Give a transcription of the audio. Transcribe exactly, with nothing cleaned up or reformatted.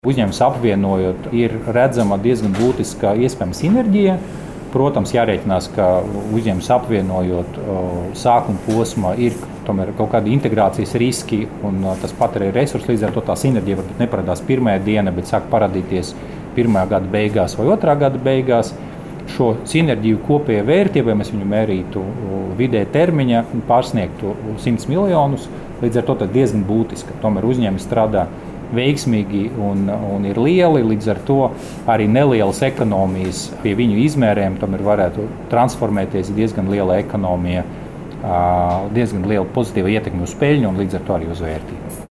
Uzņēmums apvienojot, ir redzama diezgan būtiska iespējama sinerģija. Protams, jārēķinās, ka uzņēmums apvienojot sākuma posmā ir tomēr kaut kādi integrācijas riski un tas patērē resursi. Līdz ar to tā sinerģija varbūt neparādās pirmajā dienā, bet sāk parādīties pirmā gada beigās vai otrā gada beigās. Šo sinerģiju kopējā vērtība, ja mēs viņu mērītu vidē termiņā, pārsniegtu simts miljonus. Līdz ar to tas diezgan būtiski. Tomēr uzņēmums strādā veiksmīgi un, un ir lieli, līdz ar to arī nelielas ekonomijas pie viņu izmēriem tomēr varētu transformēties diezgan liela ekonomija, diezgan liela pozitīva ietekme uz peļņu un līdz ar to arī uz vērtību.